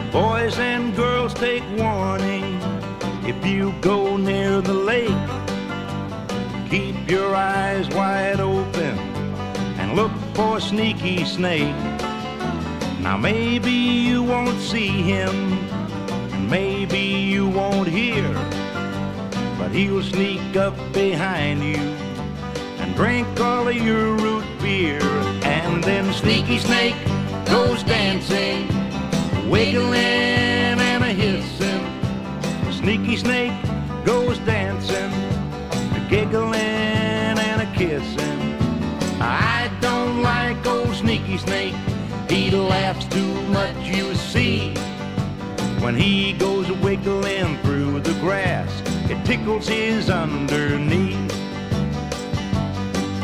Boys and girls, take warning. If you go near the lake, keep your eyes wide open and look for a sneaky snake. Now maybe you won't see him, and maybe you won't hear, but he'll sneak up behind you and drink all of your root beer. And then Sneaky Snake goes dancing, wiggling and a hissing. Sneaky Snake goes dancing, giggling and a kissing. I don't like old Sneaky Snake. He laughs too much, you see. When he goes wiggling through the grass, it tickles his underneath.